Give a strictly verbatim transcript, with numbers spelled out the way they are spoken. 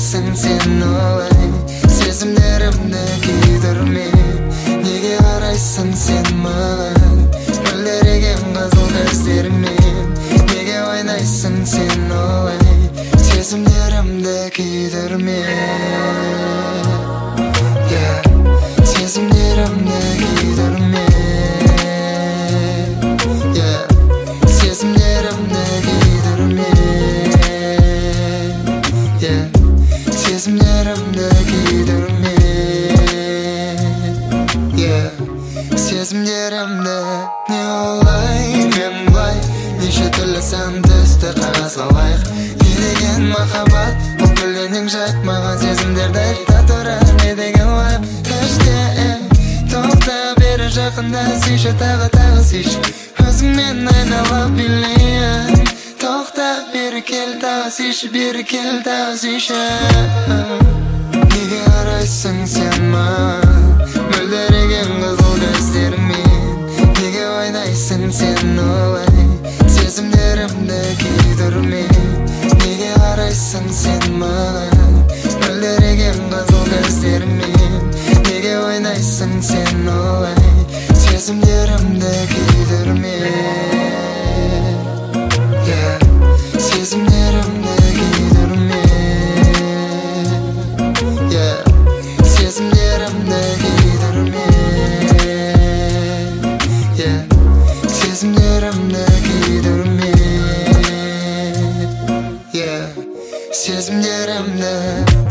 қарайсың сен олай, сезімдерімді күйдірме. Неге қарайсың сен маған, мөлдіреген қызыл көздермен? Неге ойнайсың сен олай, сезімдерімді күйдірме. Сезімдерімді күйдірме. Сезімдерімді күйдірме. Сезімдерімді күйдірме. Сезімдерімді не олай, мен бұлай, неше түрлі сан түсті қағазға лайық. Не деген махаббат, бұл көлденең жайт, маған сезімдерді айта тұра. Не деген лайық, іште тоқта бері жақында сүйші, тағы тағы сүйші, өзіңмен айналып билейін. Тоқта бері кел, тағы сүйші, бері кел, тағы сүйші. Неге қарайсың сен маған, мөлдіреген қызыл көздермен? Неге ойнайсың сен олай, сезімдерімді күйдірме. Неге қарайсың сен маған, мөлдіреген қызыл көздермен? Неге ойнайсың сен олай, сезімдерімді күйдірме. Сезімдерімді күйдірме. Сезімдерімді күйдірме. Сезімдерімді күйдірме. Сезімдерімді